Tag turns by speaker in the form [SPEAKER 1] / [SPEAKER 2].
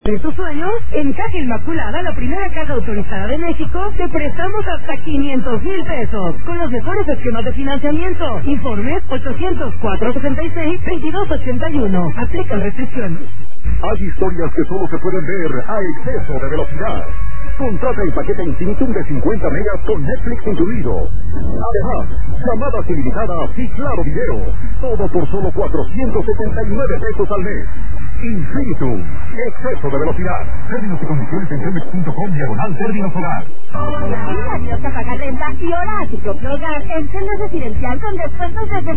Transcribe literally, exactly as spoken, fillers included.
[SPEAKER 1] ¿De tus sueños? En Caja Inmaculada, la primera caja autorizada de México, te prestamos hasta quinientos mil pesos, con los mejores esquemas de financiamiento. Informes ochocientos cuatro sesenta y seis veintidós ochenta y uno. Aplican restricciones.
[SPEAKER 2] Hay historias que solo se pueden ver a exceso de velocidad. Contrata el paquete Infinitum de cincuenta megas con Netflix incluido. Además, llamadas ilimitadas y claro video. Todo por solo cuatrocientos setenta y nueve pesos al mes. Infinitum. Exceso de velocidad. Términos y condiciones en telmex punto com diagonal términos hogar.
[SPEAKER 3] Adiós, paga renta y ahora a tu propio hogar en Celda Residencial con descuentos desde